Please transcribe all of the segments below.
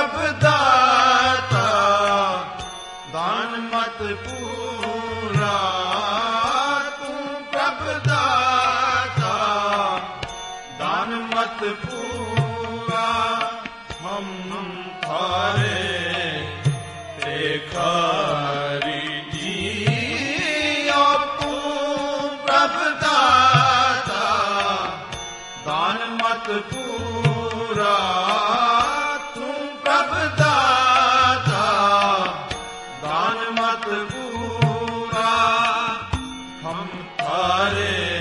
ਪ੍ਰਭ ਦਾਤਾ ਦਾਨ ਮਤ ਪੂਰਾ, ਤੂੰ ਪ੍ਰਭ ਦਾਤਾ ਦਾਨ ਮਤ ਪੂਰਾ। ਹਮ ਥਾਰੇ ਭਿਖਾਰੀ ਜੀਓ, ਤੂੰ ਪ੍ਰਭ ਦਾਤਾ ਦਾਨ ਮਤ ਪੂਰਾ, ਤੂੰ ਪ੍ਰਭ ਦਾਤਾ ਦਾਨ ਮਤ ਪੂਰਾ। ਹਮ ਥਾਰੇ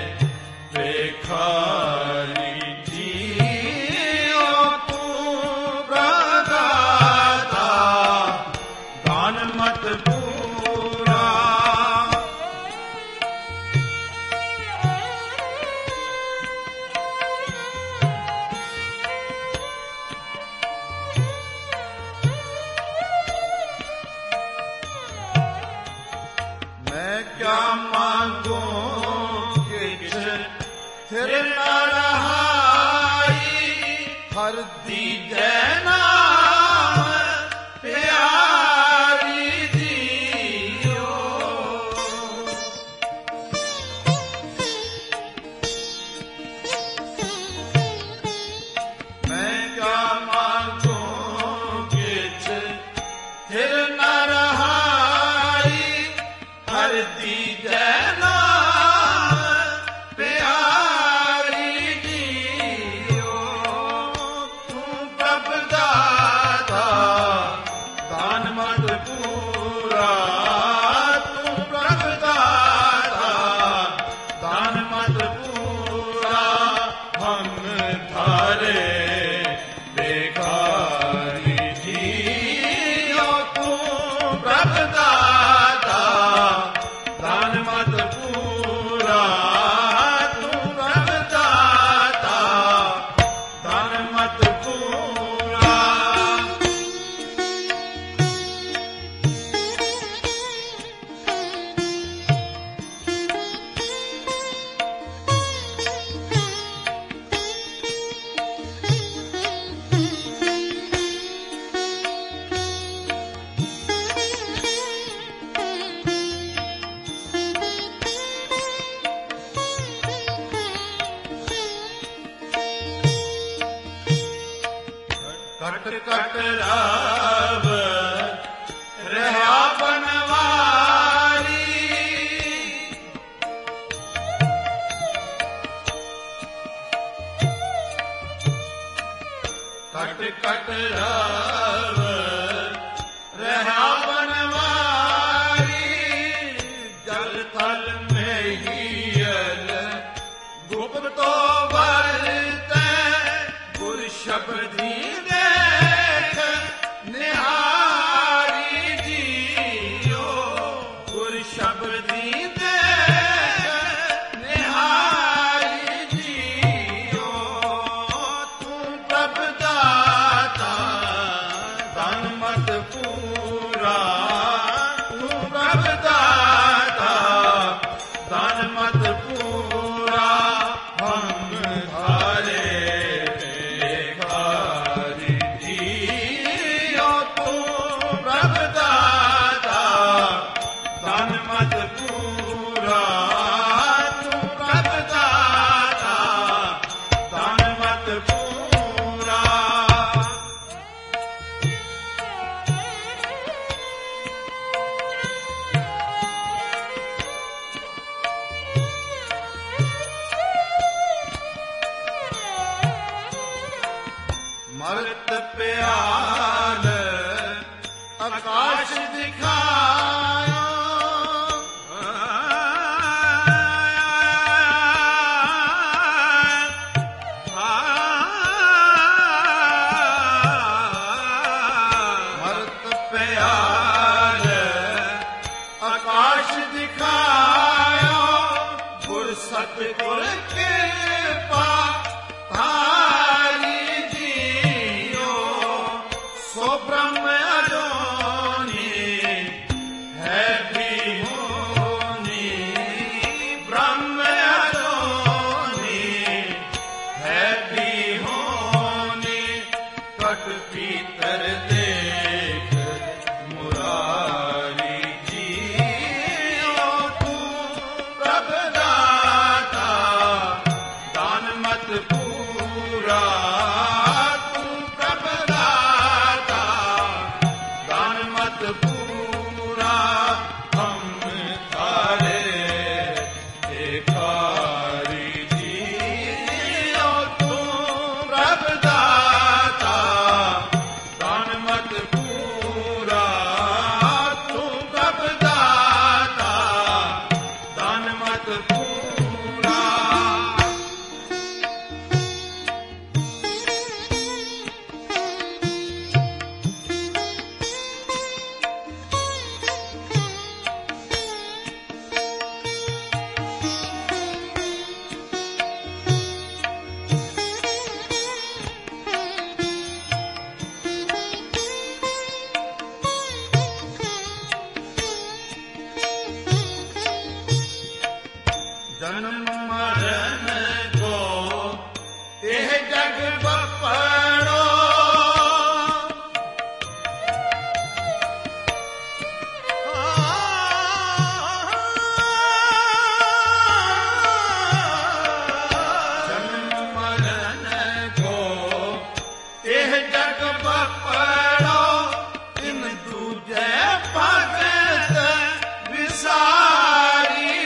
ਭਿਖਾਰੀ ਜੀਓ, ਤੂੰ ਪ੍ਰਭ ਦਾਤਾ ਦਾਨ ਮਤ ਪੂਰਾ। ਮੈਂ ਕਿਆ ਮੰਗੂ ਕਿਛ ਥਿਰ ਨ ਰਹਾਈ, ਹਰਿ ਦੀਜੈ ਨਾਮ ਪਿਆਰੀ ਜੀਓ। ਮੈਂ ਕਿਆ ਮੰਗੂ ਕਿਛ ਥਿਰ ਨ ਰਹਾਈ, ਹਰਿ ਦੀਜੈ ਨਾਮ ਪਿਆਰੀ ਜੀਓ। ਤੂੰ ਪ੍ਰਭ ਦਾਤਾ ਦਾਨ ਮਤ ਪੂਰਾ, ਤੂੰ ਪ੍ਰਭ ਦਾਤਾ ਦਾਨ ਮਤ ਪੂਰਾ। ਹਮ ਥਾਰੇ ਭਿਖਾਰੀ ਜੀਓ, ਤੂੰ ਪ੍ਰਭ ਦਾਤਾ ਦਾਨ ਮਤ ਪੂਰਾ, ਤੂੰ ਪ੍ਰਭ ਦਾਤਾ ਦਾਨ ਮਤ ਪੂਰਾ। ਕਟ ਕਟ ਰਾਵ ਰਹਾ ਬਨਵਾਰੀ, ਕਟ ਕਟ ਰਾਵ ਰਹਾ ਬਨਵਾਰੀ। ਜਲ ਥਲ ਮਹੀਲ ਗੁਪਤੋ ਵਰਤੈ, ਗੁਰ ਸ਼ਬਦੀ ਦੇਖ ਨਿਹਾਰੀ ਜੀਓ। ਗੁਰ ਸ਼ਬਦੀ ਦੇਖ ਨਿਹਾਰੀ ਜੀਓ। ਤੂੰ ਪ੍ਰਭ ਦਾਤਾ ਦਾਨ ਮਤ ਪੂਰਾ, ਤੂੰ ਪ੍ਰਭ ਦਾਤਾ ਦਾਨ ਮਤ ਪੂਰਾ। ਹਮ ਥਾਰੇ ਭਿਖਾਰੀ ਜੀਓ, ਤੂੰ ਪ੍ਰਭ ਦਾਤਾ ਦਾਨ ਮਤ ਪੂਰਾ, ਤੂੰ ਪ੍ਰਭ ਦਾਤਾ ਦਾਨ ਮਤ ਪੂਰਾ। ਮਰਤ ਪਿਆਲ ਆਕਾਸ਼ ਦਿਖਾਇਆ, ਮਰਤ ਪਿਆਲ ਆਕਾਸ਼ ਦਿਖਾਇਆ। ਗੁਰ ਸਤਿਗੁਰ ਕਿਰਪਾ ਧਾਰੀ ਜੀਓ, ਮਤ ਪੂਰਾ ਤੂੰ ਪ੍ਰਭ ਦਾਤਾ ਦਾਨ ਮਤ ਪੂਰਾ ਹਮ ਤਾਰੇ ਏਕਾਰੀ ਜੀਓ ਤੂੰ ਪ੍ਰਭ ਦਾਤਾ ਦਾਨ ਮਤ ਪੂਰਾ ਤੂੰ ਪ੍ਰਭ ਦਾਤਾ ਦਾਨ ਮਤ ਪੂਰਾ ਜਨਮ ਮਰਨ ਕੋ ਇਹ ਜਗ ਬਪੜੋ ਜਨਮ ਮਰਨ ਕੋ ਇਹ ਜਗ ਬਪੜੋ ਇਨ ਦੂਜੇ ਭਗਤ ਵਿਸਾਰੀ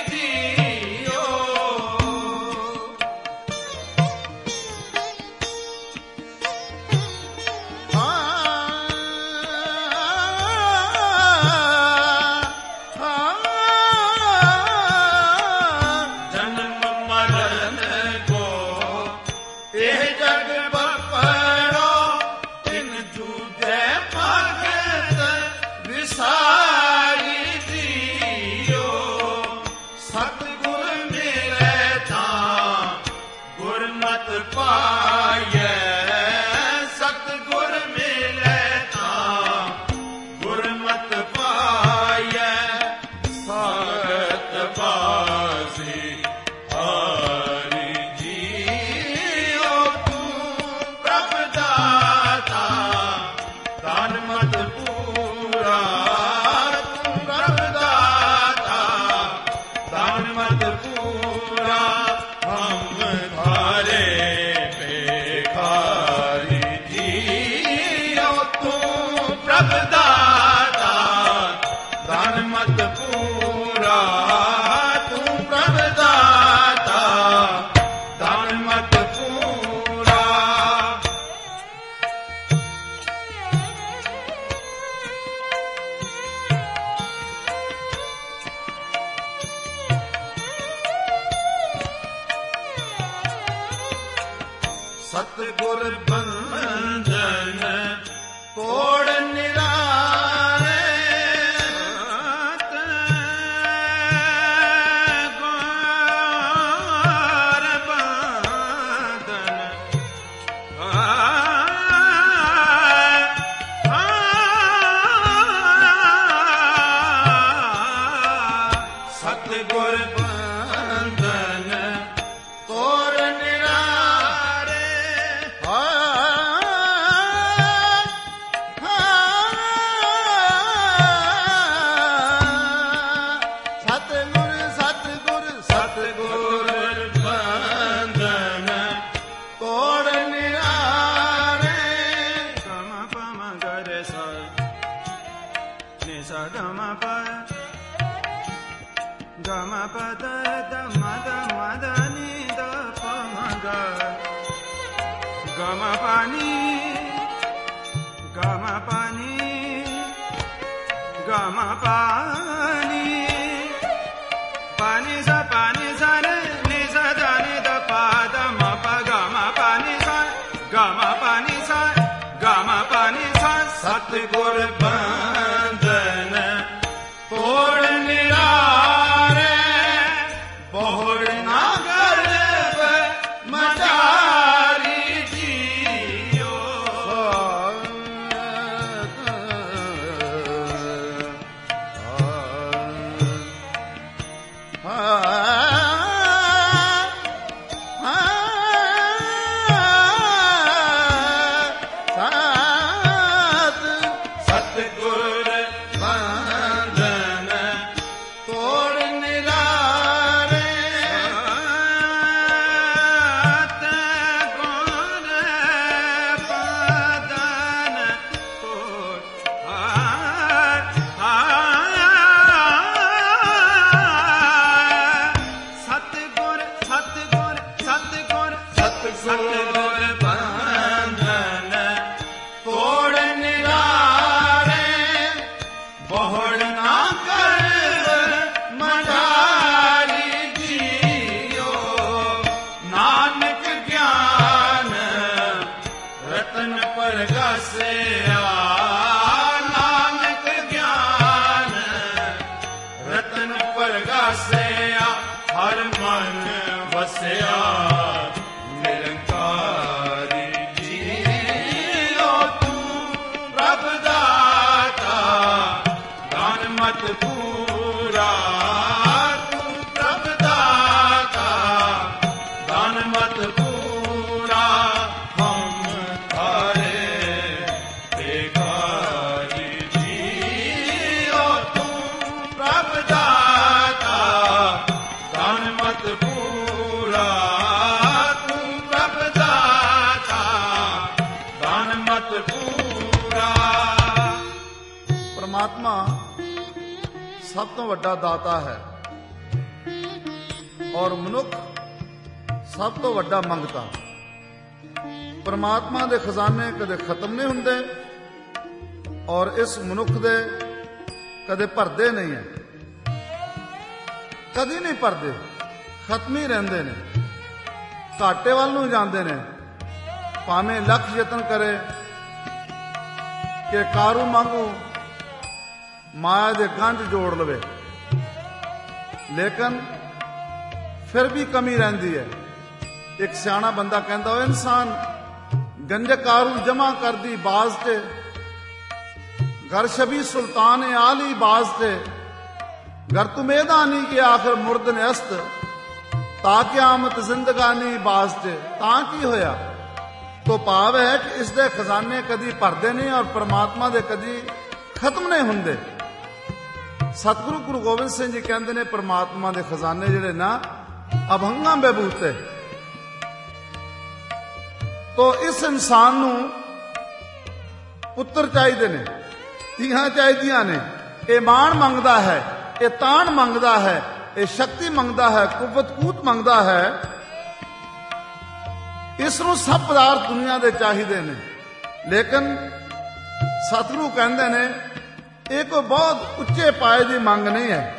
ਪਾਇਐ ਸਤਿਗੁਰ ਮਿਲੈ ਤਾਂ ਗੁਰਮਤਿ ਪਾਇਐ ਸਾਰਤ ਪਾਸੀ ਹਰਿ ਜੀਓ ਤੂੰ ਪ੍ਰਭ ਦਾਤਾ ਦਾਨ ਮਤ ਪੂਰਾ ਤੂੰ ਪ੍ਰਭ ਦਾਤਾ ਦਾਨ ਮਤ ਪੂਰਾ ਹਮ ਧਾਰੇ ਪ੍ਰਭ ਦਾਤਾ ਦਾਨ ਮਤ ਪੂਰਾ ਤੂੰ ਪ੍ਰਭ ਦਾਤਾ ਦਾਨ ਮਤ ਪੂਰਾ ਸਤਿਗੁਰ ਬੰਧਨ ਤੋੜ ਨਿਰਾਰੇ ਗੁਰ ਬੰਧਨ ਸਤਿਗੁਰ ਬੰਧਨ ਤੋੜ ਨਿਰਾਰੇ గమ పద మద మదని ద పమగ గమ పాని గమ పాని గమ పాని పాని స రే ని స ద ని ద పద మ ప గమ పాని స గమ పాని స గమ పాని స సత్గుర్ ਬੰਧਨ ਤੋੜ ਨਿਰਾਰੇ ਬਹੁੜ ਨਾ ਗਰਬ ਮਝਾਰੀ ਜੀਓ ਸਤਿਗੁਰ ਬੰਧਨ ਤੋੜ ਨਿਰਾਰੇ, ਬਹੁੜ ਨਾ ਕਰ ਮਝਾਰੀ ਜੀਓ। ਨਾਨਕ ਗਿਆਨ ਰਤਨ ਪਰਗਾਸਿਆ, ਨਾਨਕ ਗਿਆਨ ਰਤਨ ਪਰਗਾਸਿਆ। ਹਰ ਮਨ ਵਸਿਆ ਨਿਰੰਕਾਰੀ ਜੀਓ। ਤੂੰ ਪ੍ਰਭ ਦਾਤਾ ਦਾਨ ਮਤ ਪੂਰਾ, ਤੂੰ ਪ੍ਰਭ ਦਾਤਾ ਦਾਨ ਮਤ ਪੂਰਾ। ਹਮ ਤਾਰੇ ਬੇਕਾਰੀ ਜੀਓ। ਤੂੰ ਪ੍ਰਭ ਦਾਤਾ ਦਾਨ ਮਤ ਪੂਰਾ, ਤੂੰ ਪ੍ਰਭ ਦਾਤਾ ਦਾਨ ਮਤ ਪੂਰਾ। ਪਰਮਾਤਮਾ ਸਭ ਤੋਂ ਵੱਡਾ ਦਾਤਾ ਹੈ ਔਰ ਮਨੁੱਖ ਸਭ ਤੋਂ ਵੱਡਾ ਮੰਗਤਾ। ਪਰਮਾਤਮਾ ਦੇ ਖਜ਼ਾਨੇ ਕਦੇ ਖਤਮ ਨਹੀਂ ਹੁੰਦੇ ਔਰ ਇਸ ਮਨੁੱਖ ਦੇ ਕਦੇ ਭਰਦੇ ਨਹੀਂ ਹੈ, ਕਦੀ ਨਹੀਂ ਭਰਦੇ, ਖਤਮ ਹੀ ਰਹਿੰਦੇ ਨੇ, ਘਾਟੇ ਵੱਲ ਨੂੰ ਜਾਂਦੇ ਨੇ। ਭਾਵੇਂ ਲੱਖ ਯਤਨ ਕਰੇ ਕਿ ਕਾਰੂ ਮੰਗੂ ਮਾਇਆ ਦੇ ਗੰਢ ਜੋੜ ਲਵੇ, ਲੇਕਿਨ ਫਿਰ ਵੀ ਕਮੀ ਰਹਿੰਦੀ ਹੈ। ਇੱਕ ਸਿਆਣਾ ਬੰਦਾ ਕਹਿੰਦਾ, ਉਹ ਇਨਸਾਨ ਗੰਜ ਕਾਰੂ ਜਮਾ ਕਰਦੀ ਬਾਜ਼ ਤੇ, घर शबी सुल्तान आली बाज थे। घर तुमेदानी के आखिर मुर्द ने अस्त ताकि आमत जिंदगानी बाज थे। तां की होया तो भाव है कि इसके खजाने कदी भरते नहीं और परमात्मा दे कदी खत्म नहीं होंगे। सतगुरु गुरु गोबिंद सिंह जी कहते ने परमात्मा दे खजाने जिहड़े ना अभंगा बेबूते। तो इस इंसान नूं पुत्र चाहिए ने, ਧੀਆਂ ਚਾਹੀਦੀਆਂ ਨੇ। ਇਹ ਮਾਣ ਮੰਗਦਾ ਹੈ, ਇਹ ਤਾਣ ਮੰਗਦਾ ਹੈ, ਇਹ ਸ਼ਕਤੀ ਮੰਗਦਾ ਹੈ, ਕੁਵਤ ਕੂਤ ਮੰਗਦਾ ਹੈ। ਇਸ ਨੂੰ ਸਭ ਪਦਾਰਥ ਦੁਨੀਆ ਦੇ ਚਾਹੀਦੇ ਨੇ, ਲੇਕਿਨ ਸਤਿਗੁਰੂ ਕਹਿੰਦੇ ਨੇ ਇਹ ਕੋਈ ਬਹੁਤ ਉੱਚੇ ਪਾਏ ਦੀ ਮੰਗ ਨਹੀਂ ਹੈ,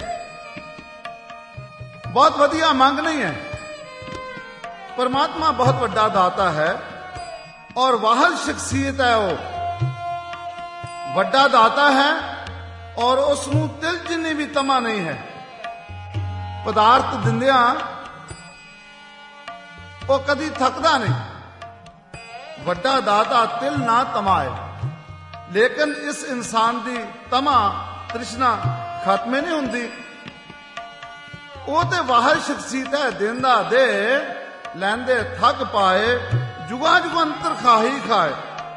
ਬਹੁਤ ਵਧੀਆ ਮੰਗ ਨਹੀਂ ਹੈ। परमात्मा बहुत ਵੱਡਾ दाता है और वाहल शख्सियत है। वो ਵੱਡਾ ਦਾਤਾ ਹੈ ਔਰ ਉਸ ਨੂੰ ਤਿਲ ਜਿੰਨੀ ਵੀ ਤਮਾ ਨਹੀਂ ਹੈ। ਪਦਾਰਥ ਦਿੰਦਿਆਂ ਉਹ ਕਦੀ ਥੱਕਦਾ ਨਹੀਂ। ਵੱਡਾ ਦਾਤਾ ਤਿਲ ਨਾ ਤਮਾਏ, ਲੇਕਿਨ ਇਸ ਇਨਸਾਨ ਦੀ ਤਮਾ ਤ੍ਰਿਸ਼ਨਾ ਖਤਮ ਨਹੀਂ ਹੁੰਦੀ। ਉਹ ਤੇ ਵਾਹਰ ਸ਼ਖਸੀਅਤ ਹੈ, ਦਿੰਦਾ ਦੇ ਲੈਂਦੇ ਥੱਕ ਪਾਏ, ਜੁਗਾ ਜੁਗੰਤਰ ਖਾਹੀ ਖਾਏ।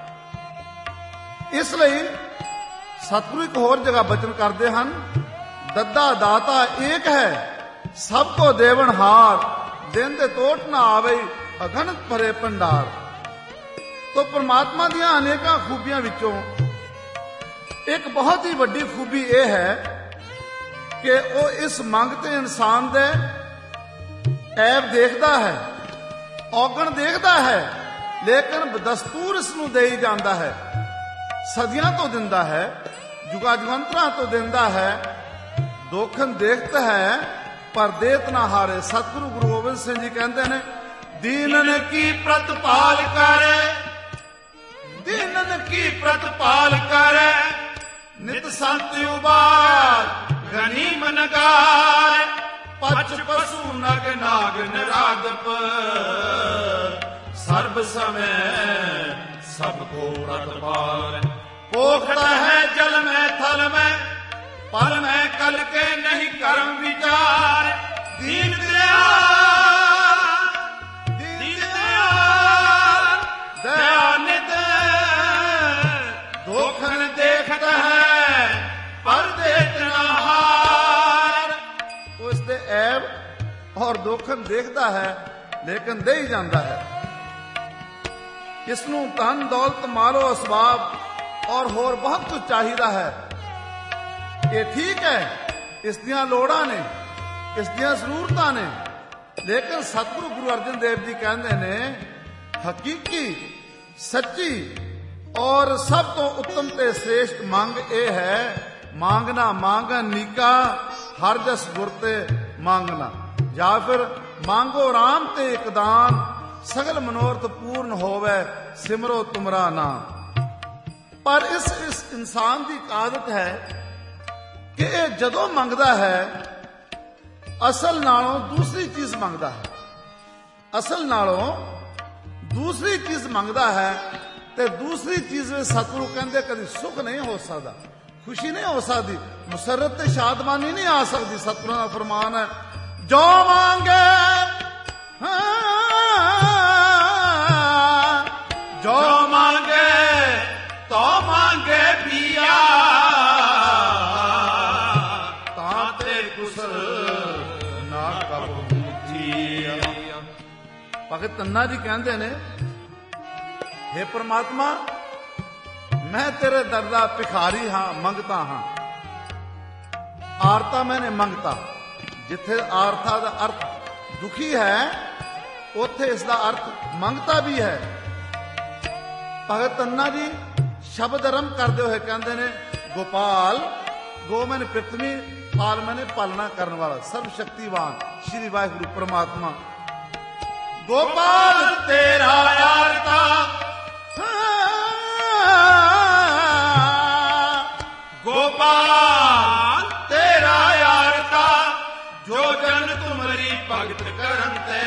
ਇਸ ਲਈ ਸਤਿਗੁਰੂ ਇੱਕ ਹੋਰ ਜਗ੍ਹਾ ਬਚਨ ਕਰਦੇ ਹਨ, ਦੱਦਾ ਦਾਤਾ ਏਕ ਹੈ ਸਭ ਕੋ ਦੇਵਨ ਹਾਰ, ਦਿਨ ਦੇ ਤੋਟ ਨਾ ਆਵੇ ਅਗਣਤ ਭਰੇ ਭੰਡਾਰ। तो परमात्मा ਦੀਆਂ अनेकों खूबियां ਵਿੱਚੋਂ एक बहुत ही ਵੱਡੀ खूबी ਇਹ ਹੈ ਕਿ ਉਹ ਇਸ ਮੰਗਤੇ ਇਨਸਾਨ ਦੇ ਐਬ ਦੇਖਦਾ ਹੈ, ਔਗਣ ਦੇਖਦਾ ਹੈ, ਲੇਕਿਨ ਬਦਸਤੂਰ ਇਸ ਨੂੰ ਦੇ ਹੀ ਜਾਂਦਾ ਹੈ। ਸਦੀਆਂ ਤੋਂ ਦਿੰਦਾ ਹੈ, ਜੁਗਾ ਜੁਗੰਤਰਾਂ ਤੋਂ ਦਿੰਦਾ ਹੈ। ਦੋਖਨ ਦੇਖਤ ਹੈ ਪਰ ਦੇਤ ਨਾ ਹਾਰੇ। ਸਤਿਗੁਰੂ ਗੁਰੂ ਗੋਬਿੰਦ ਸਿੰਘ ਜੀ ਕਹਿੰਦੇ ਨੇ, ਦੀਨਨ ਕੀ ਪ੍ਰਤਪਾਲ ਕਰੇ, ਦੀਨਨ ਕੀ ਪ੍ਰਤਪਾਲ ਕਰੇ, ਨਿਤ ਸੰਤ ਉਬਾਰ ਗਨੀਮ ਨਗਾਰ, ਪਚ ਪਸੂ ਨਗ ਨਾਗ ਨਿਰਾਦਪ, ਸਰਬ ਸਮੈ सब को प्रतपाल। पोखता है जल में थल में, पल में कल के नहीं कर्म विचार। दीन दयाल, दीन दयाल, दयानिध दोखन देखता है पर देखना हार। उसके ऐब और दोखन देखता है लेकिन दे ही जाता है। इसनू धन दौलत मालो असबाब और होर बहुत कुछ चाहिदा है। ये ठीक है, इस दियां लोड़ां ने, इस दियां जरूरतां ने, लेकिन सतगुरु गुरु अर्जन देव जी कहते ने ਹਕੀਕੀ ਸੱਚੀ ਔਰ ਸਭ ਤੋਂ ਉੱਤਮ ਤੇ ਸ੍ਰੇਸ਼ਟ ਮੰਗ ਇਹ ਹੈ, ਮੰਗਣਾ ਮੰਗਨ ਨੀਕਾ ਹਰ ਜਸ ਗੁਰ ਤੇ ਮੰਗਣਾ, ਜਾਂ ਫਿਰ ਮੰਗੋ ਰਾਮ ਤੇ ਇਕਦਾਨ ਸਗਲ ਮਨੋਰਥ ਪੂਰਨ ਹੋਵੇ ਸਿਮਰੋ ਤੁਮਰਾ ਨਾਮ। ਪਰ ਇਸ ਇਨਸਾਨ ਦੀ ਆਦਤ ਹੈ ਕਿ ਇਹ ਜਦੋਂ ਮੰਗਦਾ ਹੈ ਅਸਲ ਨਾਲੋਂ ਦੂਸਰੀ ਚੀਜ਼ ਮੰਗਦਾ ਹੈ, ਅਸਲ ਨਾਲੋਂ ਦੂਸਰੀ ਚੀਜ਼ ਮੰਗਦਾ ਹੈ। ਤੇ ਦੂਸਰੀ ਚੀਜ਼ ਵਿੱਚ ਸਤਿਗੁਰੂ ਕਹਿੰਦੇ ਕਦੀ ਸੁਖ ਨਹੀਂ ਹੋ ਸਕਦਾ, ਖੁਸ਼ੀ ਨਹੀਂ ਹੋ ਸਕਦੀ, ਮੁਸਰਤ ਤੇ ਸ਼ਾਦਮਾਨੀ ਨਹੀਂ ਆ ਸਕਦੀ। ਸਤਿਗੁਰਾਂ ਦਾ ਫਰਮਾਨ ਹੈ, ਜੋ ਮੰਗੇ ਜੋ ਮੰਗੇ ਤੋ ਮੰਗੇ ਪਿਆ, ਤਾਂ ਤੇ ਕੁਸਲ ਨਾ ਕਬੂ ਥੀਆ। ਭਗਤ ਧੰਨਾ ਜੀ ਕਹਿੰਦੇ ਨੇ, हे परमात्मा, मैं तेरे दर दा भिखारी हाँ, मंगता हाँ। आरता मैंने मंगता, जिथे आरता का अर्थ दुखी है उथे इसका अर्थ मंगता भी है। भगत धन्ना जी शब्द आरंभ करते हुए कहते ने, गोपाल गो मैंने पृथ्वी, पाल मैंने पालना करने वाला सर्वशक्तिवान श्री वाहिगुरु परमात्मा। गोपाल तेरा आरता गोपाल तेरा आरता, जो जन तुमरी भगत करन ते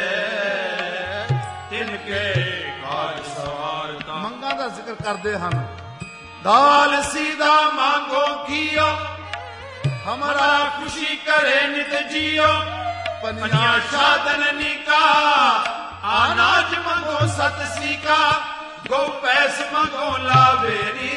तिनके काज सवारता। मंगा दा जिक्र करते हैं, दाल सीधा मांगो कियो, हमारा खुशी करे नित जियो, पनिया साधन निका, अनाज मंगो सत सीका, गौ पैस मंगो लावेरी,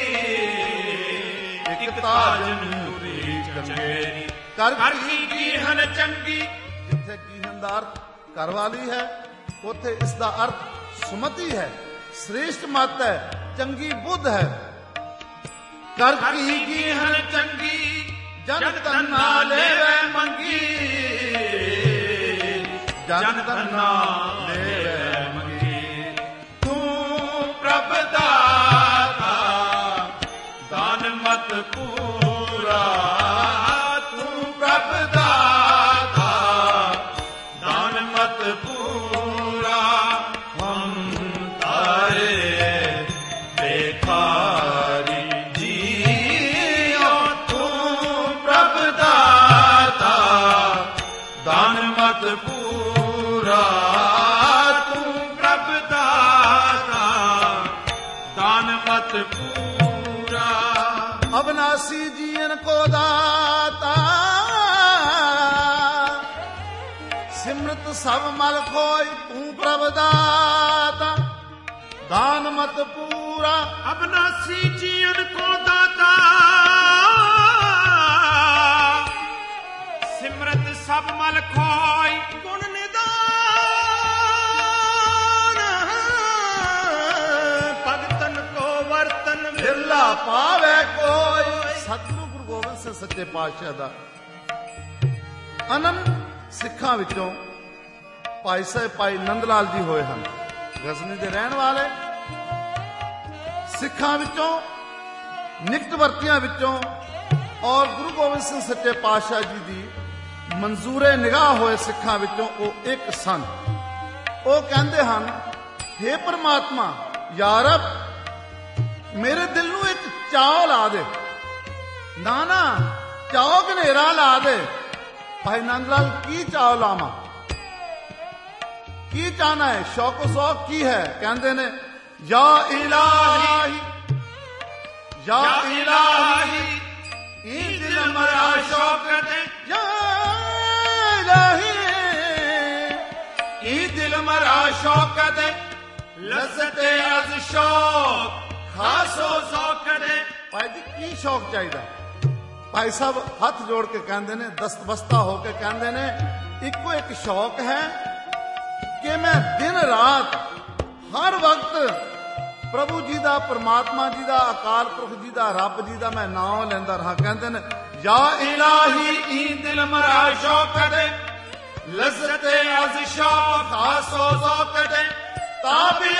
कर की हन चंगी। जिथे कीहन दा अर्थ कर वाली है, उथे इसका अर्थ सुमति है, श्रेष्ठ मत है, चंगी बुद्ध है। कर की हन चंगी, जन तन्ना लेवे मंगी, जन तन्ना लेवे मंगी। तू प्रभ दाता दान मत पूरा, तू प्रभ दाता दान मत पूरा, हम तारे बेखारी जियो। तू प्रभ दाता दान मत पूरा, तू प्रभ दाता दान मत पूरा। अविनाशी जीवन को दाता, सिमरत सब मल खोई, तू प्रभ दाता दान मत पूरा। अविनाशी जीवन को दाता, सिमरत सब मल खोई, गुण निदान भगतन को वर्तन बिरला पावे कोई। सतगुरु गुरु गोबिंद ਸਿੰਘ ਸੱਚੇ ਪਾਤਸ਼ਾਹ ਦਾ ਅਨੰਤ ਸਿੱਖਾਂ ਵਿੱਚੋਂ ਭਾਈ ਸਾਹਿਬ ਭਾਈ ਨੰਦ ਲਾਲ ਜੀ ਹੋਏ ਹਨ, ਗਜ਼ਨੀ ਦੇ ਰਹਿਣ ਵਾਲੇ। ਸਿੱਖਾਂ ਵਿੱਚੋਂ ਨਿਕਟ ਵਰਤੀਆਂ ਵਿੱਚੋਂ ਔਰ ਗੁਰੂ ਗੋਬਿੰਦ ਸਿੰਘ ਸੱਚੇ ਪਾਤਸ਼ਾਹ ਜੀ ਦੀ ਮਨਜ਼ੂਰੇ ਨਿਗਾਹ ਹੋਏ ਸਿੱਖਾਂ ਵਿੱਚੋਂ ਉਹ ਇੱਕ ਸਨ। ਉਹ ਕਹਿੰਦੇ ਹਨ, हे परमात्मा, या रब मेरे दिल ਨੂੰ ਇੱਕ ਚਾਅ ਲਾ ਦੇ, ਨਾ ਚਾਅ ਘਨੇਰਾ ਲਾ ਦੇ। ਭਾਈ ਨੰਦ ਲਾਲ ਕੀ ਚਾਅ ਲਾਵਾਂ, ਕੀ ਚਾਹਨਾ ਹੈ, ਸ਼ੌਕ ਜ਼ੌਕ ਕੀ ਹੈ? ਕਹਿੰਦੇ ਨੇ, ਯਾ ਇਲਾਹੀ ਯਾ ਇਲਾਹੀ ਇਹ ਦਿਲ ਮਰਾ ਸ਼ੌਕ ਤੇ, ਯਾ ਇਲਾਹੀ ਇਹ ਦਿਲ ਮਰਾ ਸ਼ੌਕ ਤੇ, ਲਜ਼ਤ ਅਜ਼ ਸ਼ੌਕ ਖਾਸੋ ਜ਼ੌਕ ਦੇ। ਭਾਈ ਜੀ ਕੀ ਸ਼ੌਕ ਚਾਹੀਦਾ? ਭਾਈ ਸਾਹਿਬ ਹੱਥ ਜੋੜ ਕੇ ਕਹਿੰਦੇ ਨੇ, ਦਸਤਬਸਤਾ ਹੋ ਕੇ ਕਹਿੰਦੇ ਨੇ, ਇੱਕੋ ਇੱਕ ਸ਼ੌਕ ਹੈ ਕਿ ਮੈਂ ਦਿਨ ਰਾਤ ਹਰ ਵਕਤ ਪ੍ਰਭੂ ਜੀ ਦਾ, ਪਰਮਾਤਮਾ ਜੀ ਦਾ, ਅਕਾਲ ਪੁਰਖ ਜੀ ਦਾ, ਰੱਬ ਜੀ ਦਾ ਮੈਂ ਨਾਮ ਲੈਂਦਾ ਰਹਾ। ਕਹਿੰਦੇ ਨੇ, ਯਾ ਇਲਾਹੀ ਇਹ ਦਿਲ ਮਰਾ ਸ਼ੌਕ ਦੇ, ਲਜ਼ਤ ਅਜ਼ ਸ਼ੌਕ ਖਾਸੋ ਜ਼ੌਕ ਦੇ। ਤਾਬੀ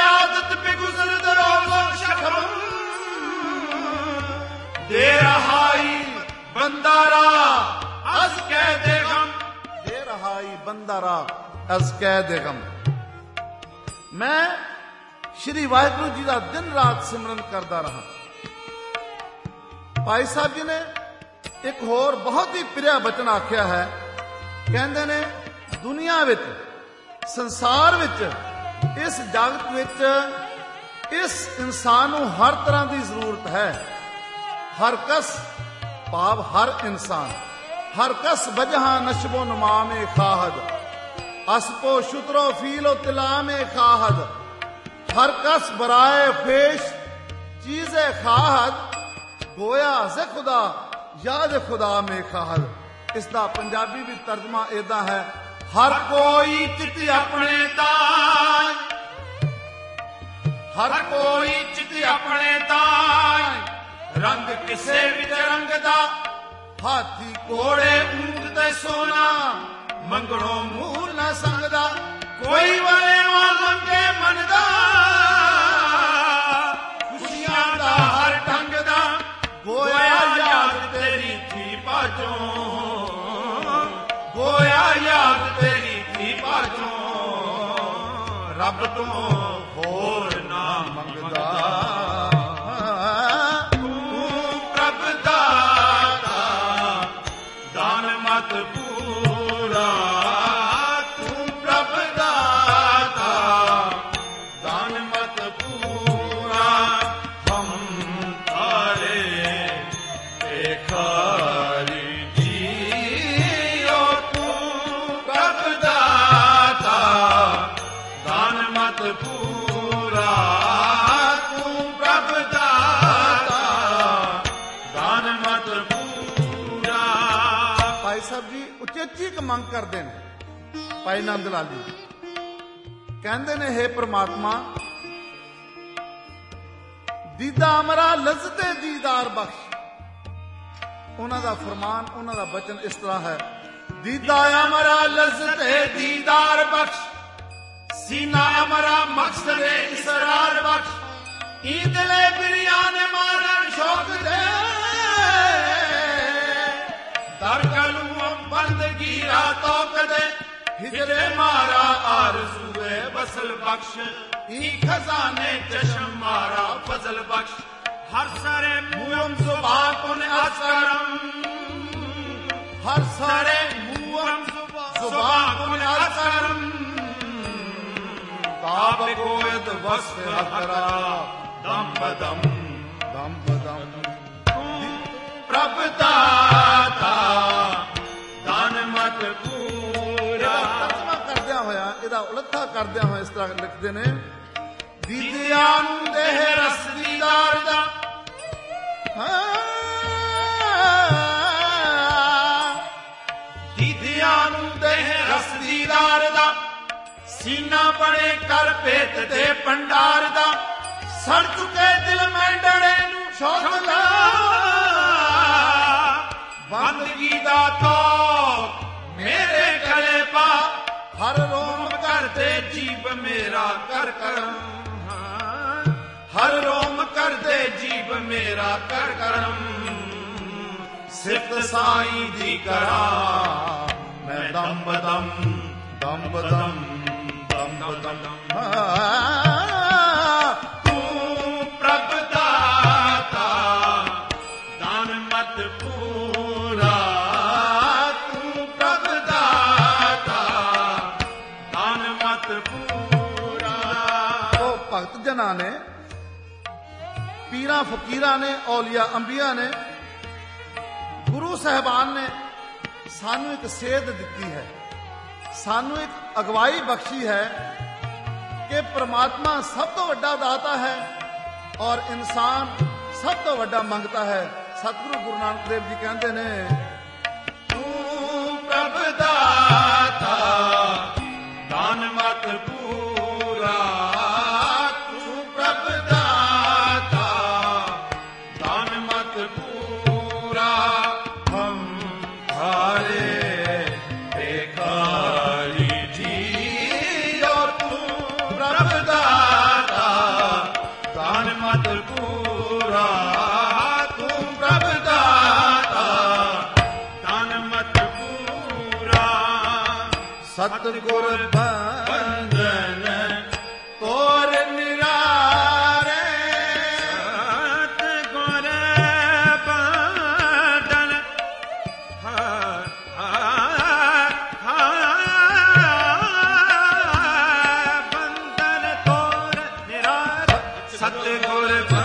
जगत पे गुजर दरोज शखम दे रहाई बंदारा अस कह दे गम दे रहाई बंदारा अस कह दे गम। मैं श्री वाहिगुरु जी का दिन रात सिमरन करता रहा। भाई साहब जी ने एक होर बहुत ही प्रिय बचन आख्या है, कहते ने दुनिया विच संसार विच इस जगत विच इस इंसान नूं हर तरह की जरूरत है। हर कस भाव हर इंसान, हर कस वजह नशबो नुमा में खाहद असपो शुतरो फीलो तिला में खाहद हर कस बराए फेश चीज़े खाहद गोया से खुदा याद खुदा में खाहद। इसका पंजाबी भी तर्जमा इदा है, हर कोई चित अपने ताई, हर कोई चित अपने ताई रंग किसे विच रंग दा हाथी घोड़े ऊंट ते सोना मंगणों मूल न संगदा कोई वले मंगे मनदा खुशियां दा हर ढंग दा गोया याद तेरी थी बाजों गोया याद तेरी थी बाजों रब तो होर ना मंगदा पूरा तू प्रभ दाता दान मत पूरा हम तारे भिखारी जियो तू प्रभ दाता दान मत पूरा तू प्रभ दाता दान मत पूरा। भाई साहब जी उचेची एक मंग करते हैं। भाई नंद लाल जी कहते ने हे परमात्मा दीदा अमरा लज़्ज़ते दीदार बख्श। उन्हों का फरमान उन्हों का बचन इस तरह है, दीदा अमरा लज़्ज़ते दीदार बख्श सीना अमरा मकसद इसरार बख्श ईदले बिरियान मारन शौक दे दरकलू बंदगी रातों कदे हिजरे मारा आरज़ूए वसल बख्श ई खजाने चश्म मारा फजल बख्श हर सरे मुअम जुबा कुन असकरम हर सरे मुअम जुबा कुन असकरम ताब गोयद वस्फ अकरा दम बदम दम बदम प्रभ दाता दान मत पूरा। तर्जमा करदिया होया इहदा उलथा करदिया होया इस तरह लिखते ने दीदिया नूं देह रस दीदार दा दीदिया नूं देह रस दीदार दा सीना बड़े कर पेत दे भंडार दा सड़ चुके दिल मेंढड़े नूं शौक ला बंदगी दा तो मेरे गले पा हर रोम कर दे जीव मेरा कर करम हर रोम कर दे जीव मेरा कर करम सिफ्त साईं दी करा मैं दम बदम दम बदम दम बदम तू प्रभ दाता दान मत पूरा तू प्रभ दाता दान मत पूरा। वो भगत जना ने पीरा फकीरा ने औलिया अंबिया ने गुरु साहबान ने सानू एक सेध दी है, सानू एक अगवाई बख्शी है कि परमात्मा सब तो वड्डा दाता है और इंसान सब तो वड्डा मंगता है। सतगुरु गुरु नानक देव जी कहते ने तू प्रभ दाता दान मत पूरा तू प्रभ दाता दान मत पूरा हम थारे भिखारी जी और तू प्रभ दाता ਪੂਰਾ ਤੂੰ ਪ੍ਰਭ ਦਾਤਾ ਤਨ ਮਤ ਪੂਰਾ ਸਤਿਗੁਰ ਬੰਦਨ ਤੋਰ ਨਿਰਾਰੇ ਸਤਿਗੁਰ ਬੰਦਨ ਬੰਦਨ ਤੋਰ ਨਿਰਾਰੇ ਸਤਿਗੁਰ